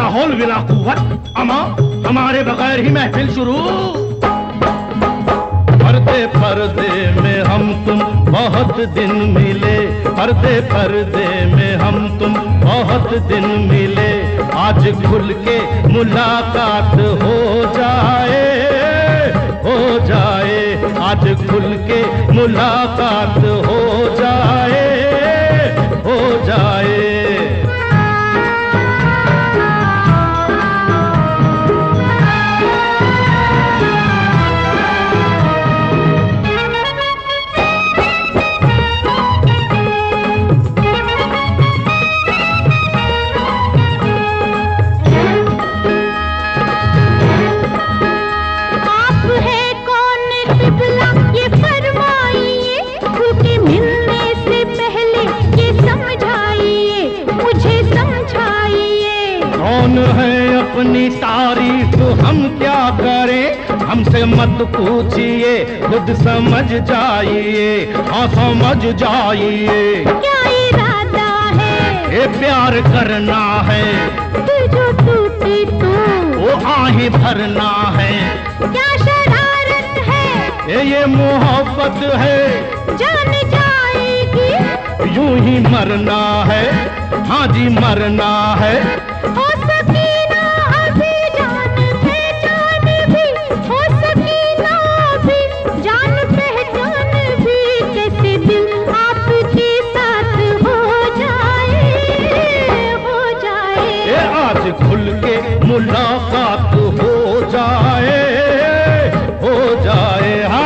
हौल बिला कुव्वत, अमा हमारे बगैर ही महफिल शुरू। पर्दे पर्दे में हम तुम बहुत दिन मिले, पर्दे पर्दे में हम तुम बहुत दिन मिले, आज खुल के मुलाकात हो जाए, हो जाए, आज खुल के मुलाकात हो जाए, हो जाए। अपनी तारीफ हम क्या करें, हमसे मत पूछिए, खुद समझ जाइए, हाँ समझ जाइए। क्या इरादा है? ये प्यार करना है, दिल जो टूटे तो वो आहें भरना है। क्या शरारत है? ये मोहब्बत है, जान जाएगी, यूं ही मरना है, हाँ जी मरना है। हो सकी ना अभी जान पहचान भी, हो सकी ना अभी जान पहचान भी, कैसे दिल आपके साथ हो जाए, हो जाए। ये आज खुल के मुलाकात हो जाए, हो जाए। हाँ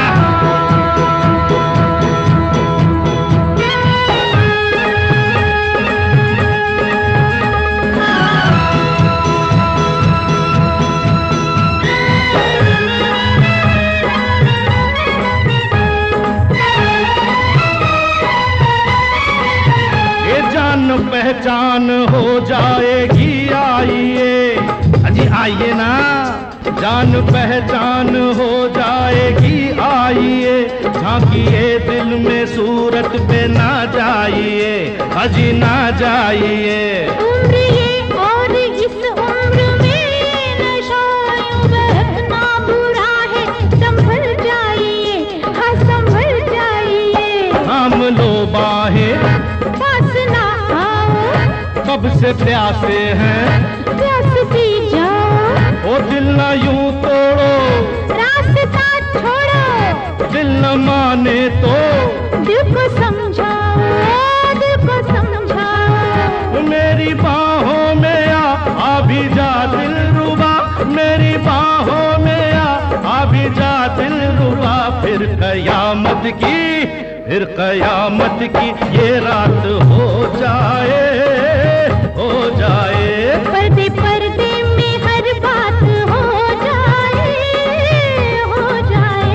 पहचान हो जाएगी, आइए अजी आइए ना, जान पहचान हो जाएगी, आइए झांकिए दिल में सूरत पे ना जाइए, अजी ना जाइए। उम्र ये और इस उम्र में नशा यूं बहकना बुरा है, संभल जाइए, हाँ संभल जाइए। थाम लो बाहें, पास ना कब से प्यासे हैं, प्यास पी जाओ, ओ दिल न यूं तोड़ो, रास्ता छोड़ो, दिल न माने तो दिल को समझाओ, दिल को समझाओ। मेरी बाहों में आ भी जा दिल रुबा, मेरी बाहों में आ भी जा दिल रुबा, फिर कयामत की, फिर कयामत की ये रात हो जाए, हो जाए। पर्दे पर्दे में हर बात हो जाए, हो जाए।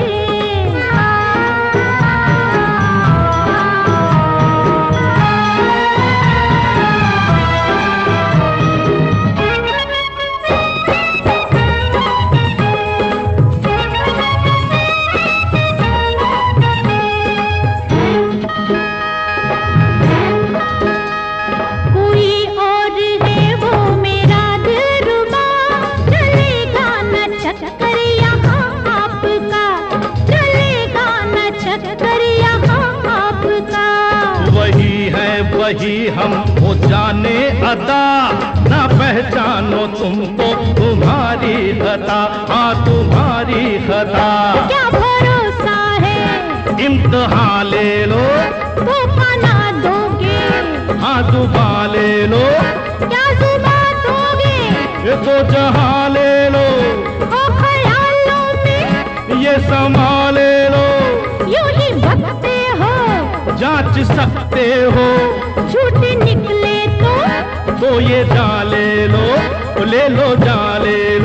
वही हम वो जाने अदा, ना पहचानो तुमको तुम्हारी खता, हाँ तुम्हारी खता। क्या भरोसा है? इम्तिहान ले लो, धोखा ना दोगे, हाँ दुबा ले लो, क्या जुबा दोगे, ये तो जहाँ ले लो, हो ख्यालों में ये समा ले लो, यूं ही भगते हो, जांच सकते हो, झूठ निकले तो ये जान ले लो, ले लो जान ले लो।